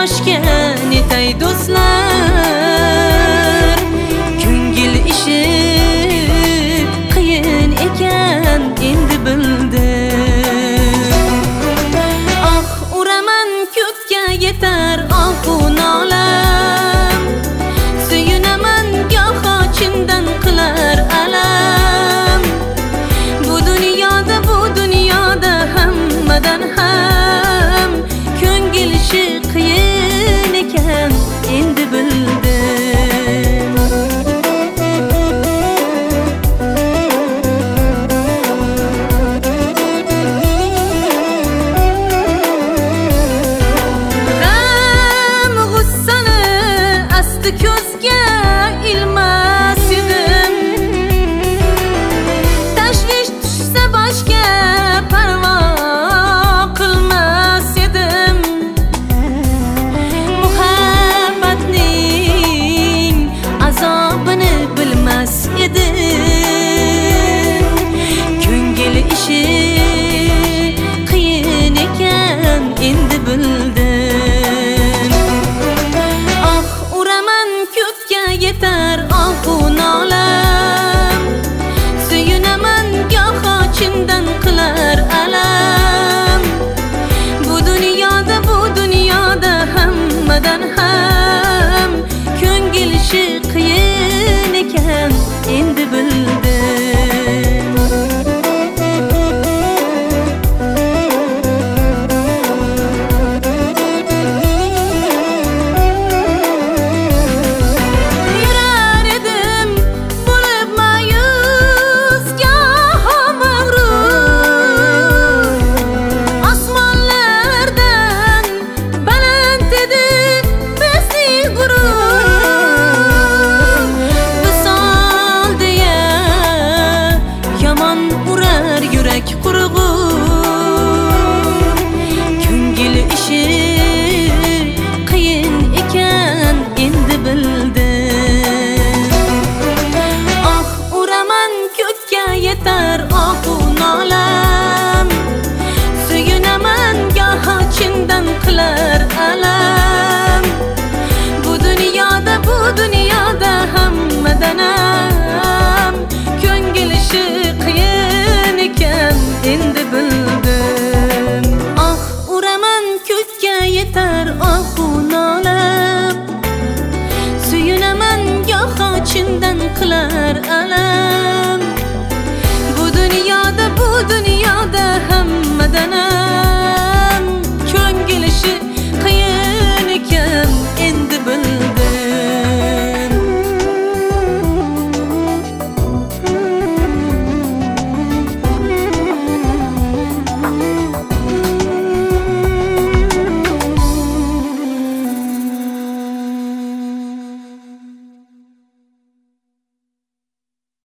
boshga netay do'stlar. Ko'ngil ishi qiyin ekan endi bildim. Oh uraman ko'kka yetar ohu nolam, suyunaman goho chindan qilar alam. Bu dunyoda hammadan ham ko'ngil ishi qiyin ekan endi bildim. G'am g'ussani asti ko'zga ilmas edim. Tashvish tushsa boshga parvo qilmas edim. Muhabbatning azobini bilmas edim. Ko'ngil ishi qiyin ekan endi bildim. Oh uraman ko'kka yetar ohu nolam, suyunaman goho chindan qilar alam. Bu dunyoda hammadan ham ko'ngil ishi qiyin ekan endi bildim. Yurar edim bo'lib ma'yus, goho mag'rur. Osmonlardan baland edi bizning g'urur. Visol deya yomon urar yurak qurg'ur. Ko'ngil ishi qiyin ekan endi bildim. Oh uraman ko'kka yetar ohu nolam, suyunaman goho chindan qilar alam. Bu dunyoda hammadan ham ko'ngil ishi qiyin ekan endi bildim. Oh uraman ko'kka yetar ohu nolam, suyunaman goho chindan qilar alam. Bu dunyoda hammadan ham ko'ngil ishi